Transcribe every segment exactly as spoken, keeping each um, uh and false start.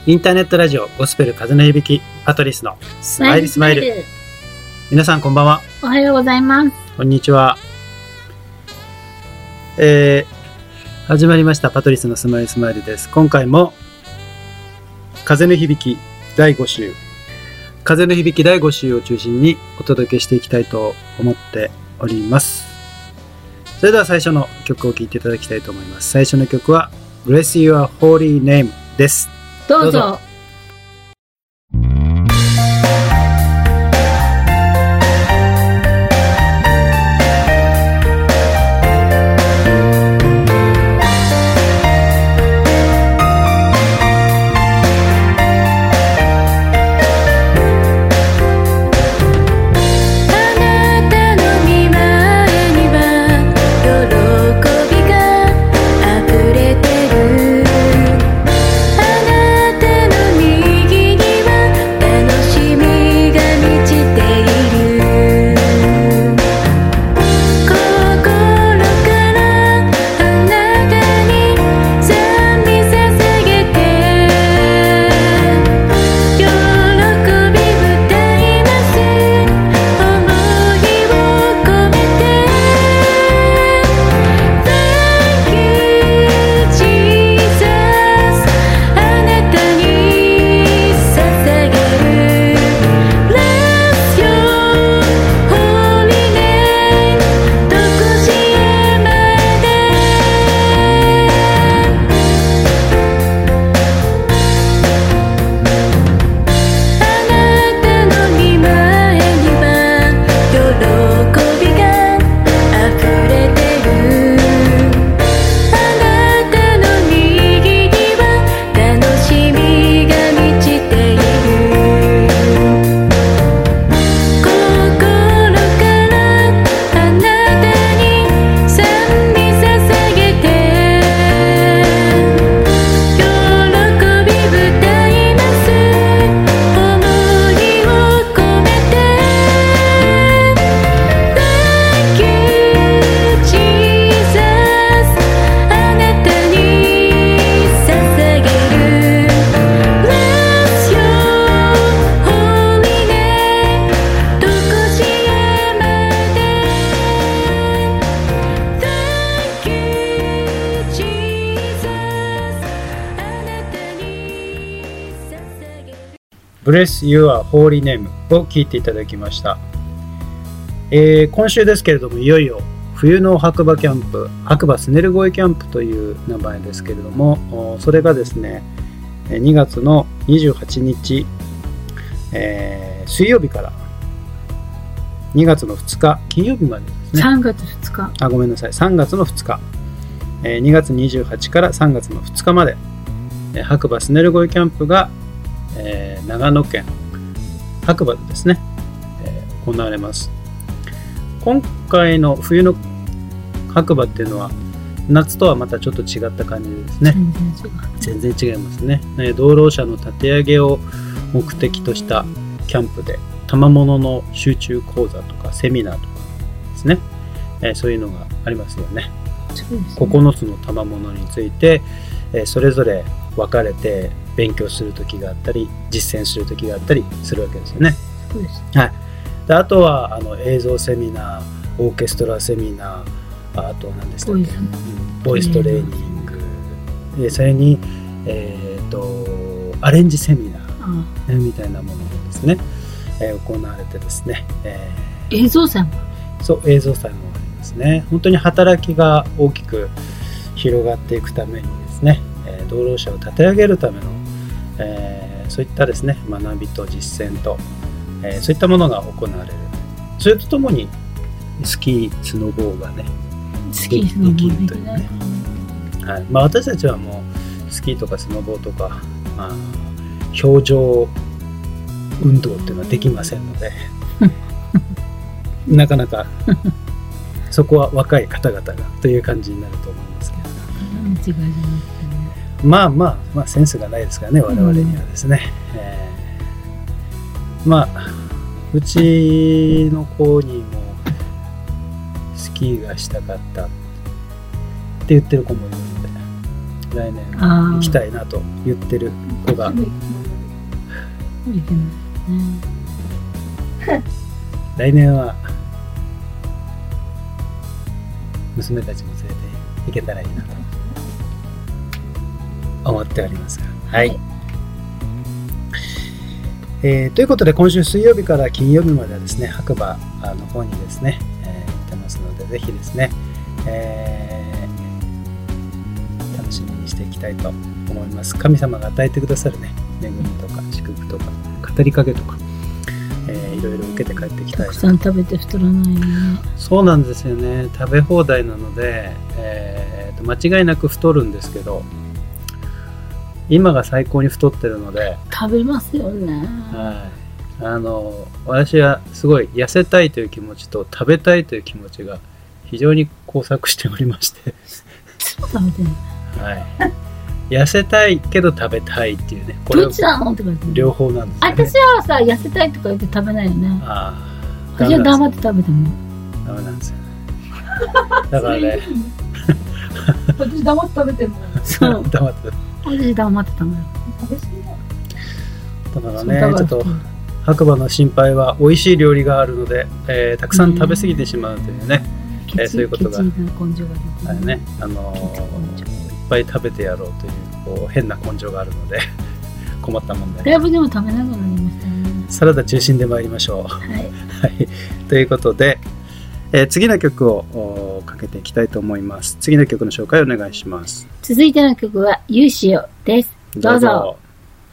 インターネットラジオゴスペル風の響きパトリスのスマイルスマイル。皆さんこんばんは。 おはようございます。 こんにちは。えー、始まりましたパトリスのスマイルスマイルです。今回も風の響きだいご週、風の響きだいご週を中心にお届けしていきたいと思っております。それでは最初の曲を聴いていただきたいと思います。最初の曲は Bless Your Holy Name です。 どうぞ。 どうぞ。Bless Your Holy Name を聴いていただきました。えー、今週ですけれども、いよいよ冬の白馬キャンプ、白馬スネルゴイキャンプという名前ですけれども、それがですねにがつのにじゅうはちにち、えー、水曜日からにがつのふつか金曜日までですね。 さんがつふつか、 あ、ごめんなさい、さんがつのふつか、えー、にがつにじゅうはちからさんがつのふつかまで、えー、白馬スネルゴイキャンプがえー、長野県白馬でですね、えー、行われます。今回の冬の白馬っていうのは夏とはまたちょっと違った感じですね。全然違う。全然違いますね。道路車の立て上げを目的としたキャンプで賜物の集中講座とかセミナーとかですね、えー、そういうのがありますよね。 そうですね。 ここのつの賜物について、えー、それぞれ分かれて勉強する時があったり実践する時があったりするわけですよね。 そうです。 はい。で、あとはあの映像セミナー、オーケストラセミナー、あと何でしたっけ、ボイストレーニング、でそれに、えー、とアレンジセミナーみたいなものがですね、えー、行われてですね、えー、映像祭もそう映像祭もありますね。本当に働きが大きく広がっていくためにですね、えー、道路者を立て上げるためのえー、そういったですね学びと実践と、えー、そういったものが行われる。それとともにスキースノボーがねスキースノボーできるというね、 はい。まあ、私たちはもうスキーとかスノボーとか、まあ、表情運動っていうのはできませんのでなかなかそこは若い方々がという感じになると思いますけど、 間違いじゃなくてね、 まあまあまあセンスがないですからね、我々にはですね、うん、えー、まあうちの子にもスキーがしたかったって言ってる子もいるので、 来年行きたいなと言ってる子が来年は娘たちも連れて行けたらいいなと思っておりますが、はい、はい、えー、ということで今週水曜日から金曜日まではですね白馬の方にですね、えー、行ってますのでぜひですね、えー、楽しみにしていきたいと思います。神様が与えてくださるね恵みとか祝福とか語りかけとか、えー、いろいろ受けて帰ってきたい。 たくさん食べて太らないよね。 そうなんですよね。食べ放題なので、えー、と間違いなく太るんですけど今が最高に太ってるので食べますよね。 はい、あの私はすごい痩せたいという気持ちと食べたいという気持ちが非常に交錯しておりましてそう食べてる、 はい、痩せたいけど食べたいっていうねこれどっちなのって感じ。 両方なんですよね。 私はさ痩せたいとか言って食べないよね。ああ私は黙って食べてもダメなんですよね。だからね私黙って食べてもそう黙って私黙ってたのよ。 食べ過ぎだからねちょっと白馬の心配は美味しい料理があるので、えー、たくさん食べ過ぎてしまうというね、えー、そういうことがあれね、あのー、いっぱい食べてやろうという、こう変な根性があるので困ったもんで、ね、 だいぶでも食べなくなりましたね。 サラダ中心で参りましょう。 はい、 はい、ということで、えー、次の曲をかけていきたいと思います。次の曲の紹介をお願いします。 続いての曲はユーシオです。どうぞ。どうぞ。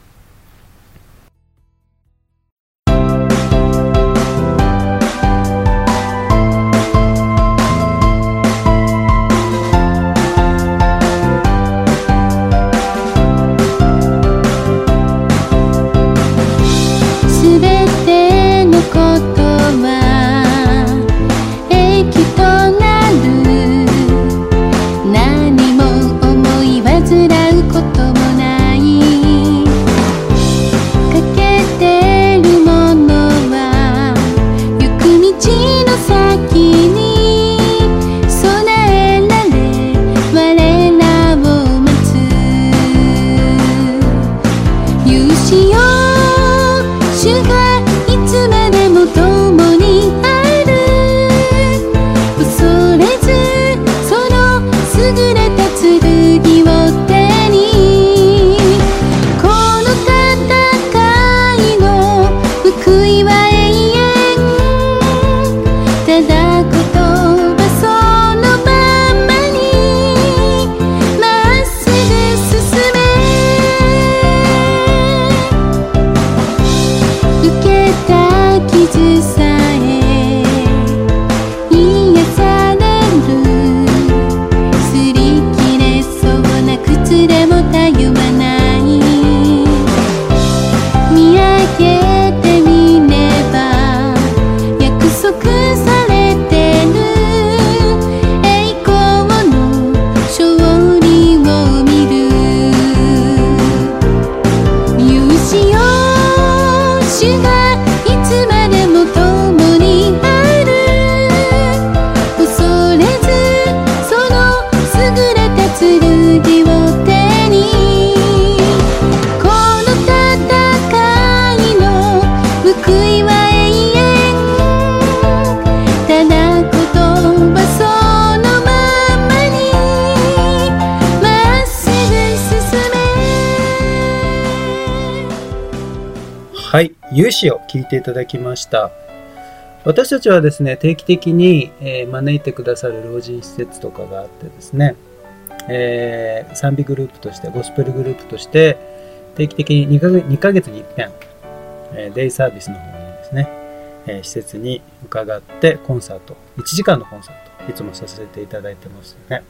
ユーシを聞いていただきました。私たちはですね定期的に、えー、招いてくださる老人施設とかがあってですね、えー、賛美グループとしてゴスペルグループとして定期的ににかげつにかげつに一遍、えー、デイサービスの方にですね、えー、施設に伺ってコンサートいちじかんのコンサートいつもさせていただいてますよね、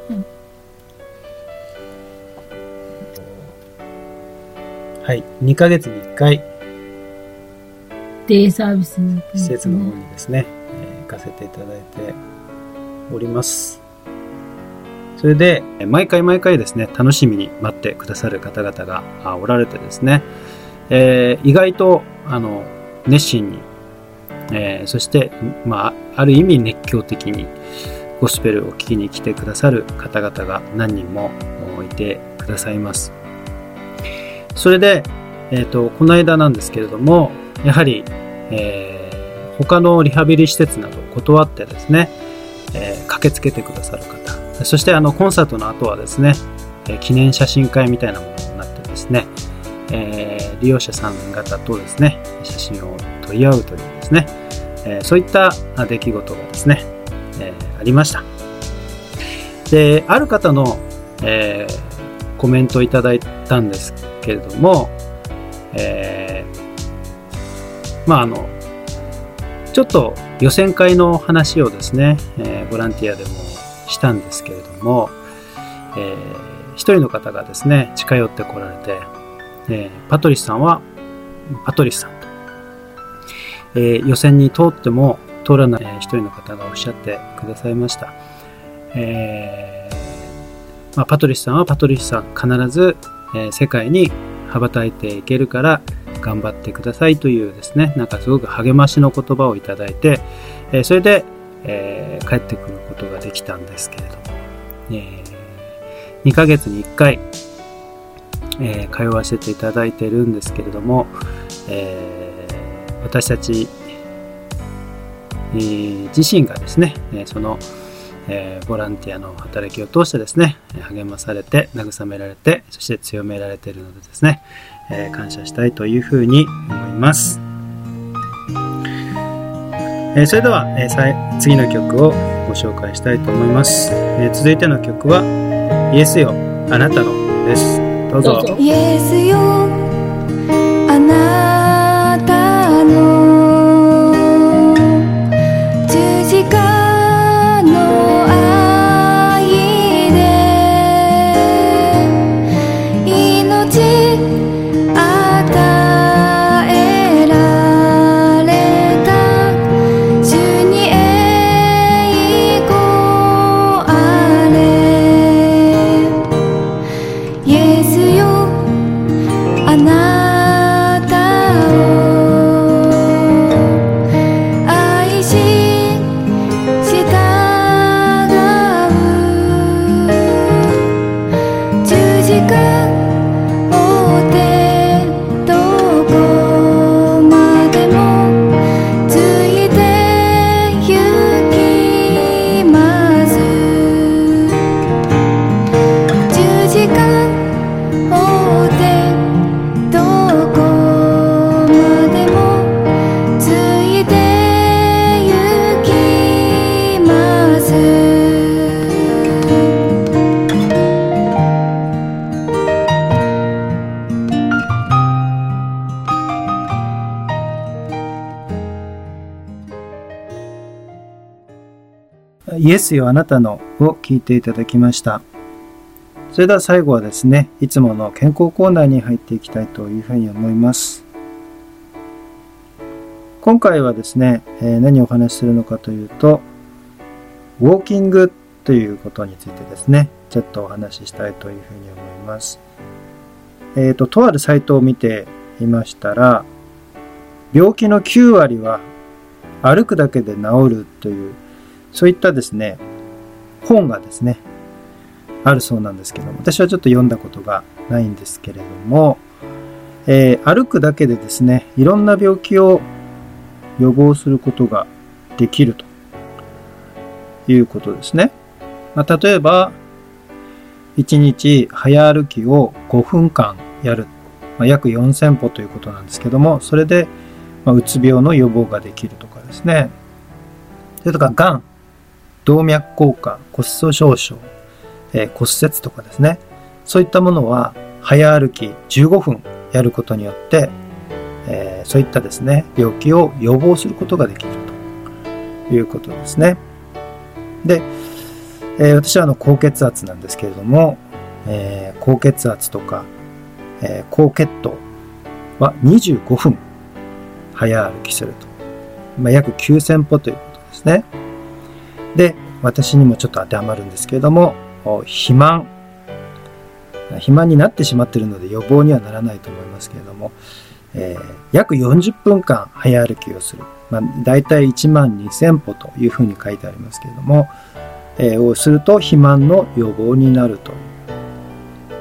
うん、はいにかげつにいっかいデイサービスに、ね、 施設の方にですね、えー、行かせていただいております。それで毎回毎回ですね楽しみに待ってくださる方々がおられてですね、えー、意外とあの熱心に、えー、そして、まあ、ある意味熱狂的にゴスペルを聴きに来てくださる方々が何人もいてくださいます。それで、えっと、この間なんですけれども、やはり、えー、他のリハビリ施設などを断ってですね、えー、駆けつけてくださる方、そしてあのコンサートの後はですね、えー、記念写真会みたいなものになってですね、えー、利用者さん方とですね、写真を撮り合うというですね、えー、そういった出来事がですね、えー、ありました。で、ある方の、えー、コメントをいただいたんですけれども、えー、まああのちょっと予選会の話をですね、えー、ボランティアでもしたんですけれども、えー、一人の方がですね近寄ってこられて、えー、パトリスさんはパトリスさんと、えー、予選に通っても通らない一人の方がおっしゃってくださいました。えーまあ、パトリスさんはパトリスさん必ず、えー、世界に羽ばたいていけるから頑張ってくださいというですね、なんかすごく励ましの言葉をいただいて、えー、それで、えー、帰ってくることができたんですけれども、えー、にかげつにいっかい、えー、通わせていただいているんですけれども、えー、私たち、えー、自身がですね、その、えー、ボランティアの働きを通してですね、励まされて慰められて、そして強められているのでですね、えー、感謝したいというふうに思います。えー、それでは、えー、次の曲をご紹介したいと思います。えー、続いての曲はイエスよあなたのです。どうぞ。 どうぞ。 イエスよあなたの十字架イエスよあなたのを聞いていただきました。それでは最後はですね、いつもの健康コーナーに入っていきたいというふうに思います。今回はですね、えー、何をお話しするのかというと、ウォーキングということについてですね、ちょっとお話ししたいというふうに思います。えっと、とあるサイトを見ていましたら、病気のきゅうわりは歩くだけで治るという、そういったですね、本がですね、あるそうなんですけども、私はちょっと読んだことがないんですけれども、えー、歩くだけでですね、いろんな病気を予防することができるということですね。まあ、例えば、いちにち早歩きをごふんかんやる、まあ、約よんせんぽということなんですけども、それで、まあ、うつ病の予防ができるとかですね。それとか、がん、動脈硬化、骨粗しょう症、えー、骨折とかですね。そういったものは早歩きじゅうごふんやることによって、えー、そういったですね、病気を予防することができるということですね。で、えー、私はあの高血圧なんですけれども、えー、高血圧とか、えー、高血糖はにじゅうごふん早歩きすると。まあ、約きゅうせんぽということですね。で、私にもちょっと当てはまるんですけれども、肥満。肥満になってしまっているので予防にはならないと思いますけれども、えー、約よんじゅっぷんかん早歩きをする。まあ、だいたいいちまんにせんぽというふうに書いてありますけれども、えー、をすると肥満の予防になるという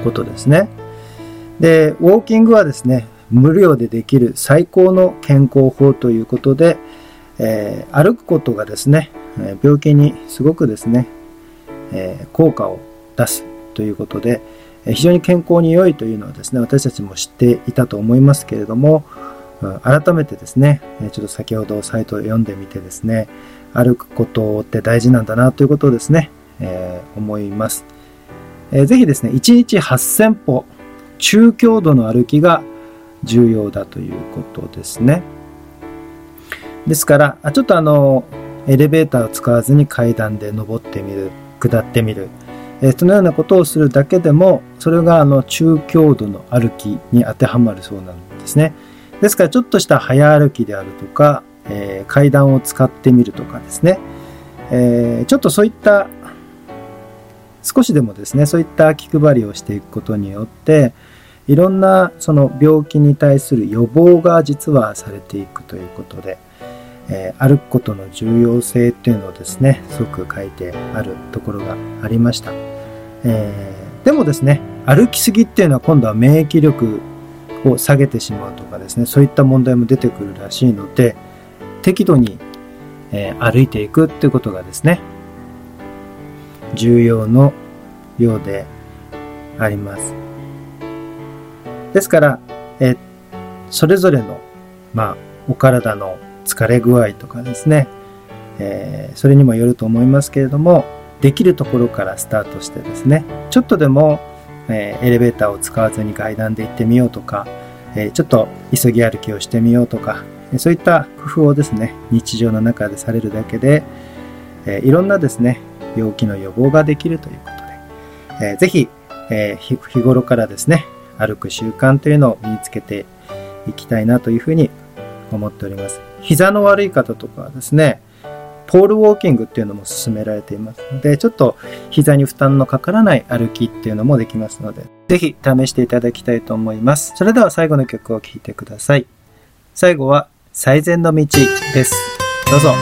ことですね。で、ウォーキングはですね、無料でできる最高の健康法ということで、えー、歩くことがですね、病気にすごくですね、えー、効果を出すということで、非常に健康に良いというのはですね、私たちも知っていたと思いますけれども、改めてですね、ちょっと先ほどサイトを読んでみてですね、歩くことって大事なんだなということをですね、えー、思います。えー、ぜひですね、いちにちはっせんぽ、中強度の歩きが重要だということですね。ですから、ちょっとあの、エレベーターを使わずに階段で登ってみる、下ってみる、えー、そのようなことをするだけでも、それがあの中強度の歩きに当てはまるそうなんですね。ですからちょっとした早歩きであるとか、えー、階段を使ってみるとかですね、えー、ちょっとそういった少しでもですね、そういった気配りをしていくことによっていろんなその病気に対する予防が実はされていくということで、えー、歩くことの重要性っていうのをですね、すごく書いてあるところがありました。えー、でもですね、歩きすぎっていうのは今度は免疫力を下げてしまうとかですね、そういった問題も出てくるらしいので、適度に、えー、歩いていくっていうことがですね、重要のようであります。ですから、えー、それぞれの、まあ、お体の疲れ具合とかですね、えー、それにもよると思いますけれども、できるところからスタートしてですね、ちょっとでもえー、エレベーターを使わずに階段で行ってみようとか、えー、ちょっと急ぎ歩きをしてみようとか、そういった工夫をですね、日常の中でされるだけで、えー、いろんなですね、病気の予防ができるということで、えー、ぜひ、えー、日頃からですね、歩く習慣というのを身につけていきたいなというふうに思っております。膝の悪い方とかはですね、ポールウォーキングっていうのも勧められていますので、ちょっと膝に負担のかからない歩きっていうのもできますので、ぜひ試していただきたいと思います。それでは最後の曲を聴いてください。最後は最善の道です。どうぞ。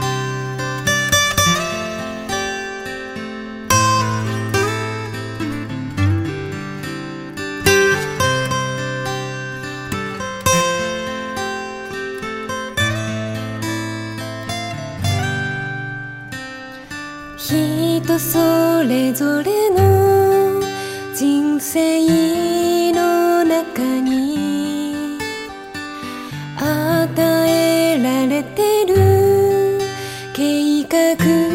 人それぞれの人生の中に与えられてる計画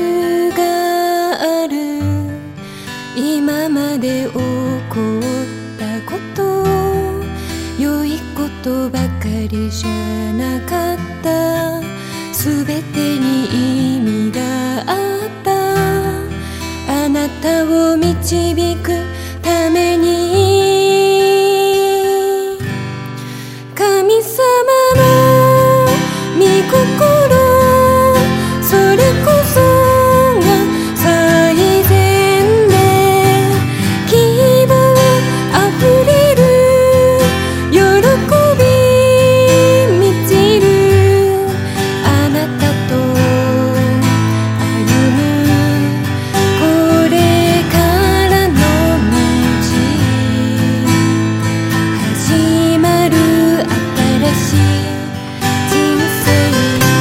がある。今まで起こったこと良いことばかりじゃなかった。すべてに意味があった。あなたを導くために神様の御心、それこそが最善で希望あふれる喜び満ちる。あなたと歩むこれからの道、始まる新しい人生。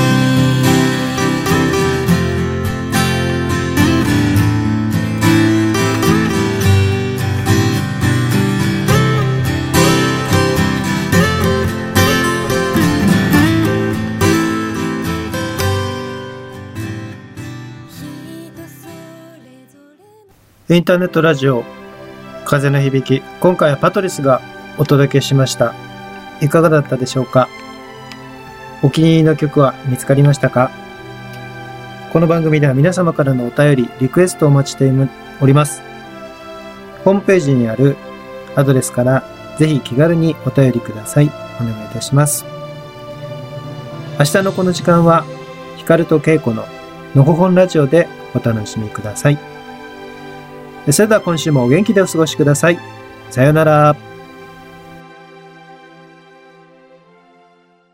インターネットラジオ風の響き、今回はパトリスがお届けしました。いかがだったでしょうか。お気に入りの曲は見つかりましたか。この番組では皆様からのお便り、リクエストをお待ちしております。ホームページにあるアドレスからぜひ気軽にお便りください。お願いいたします。明日のこの時間は光と恵子ののほほんラジオでお楽しみください。それでは今週もお元気でお過ごしください。さようなら。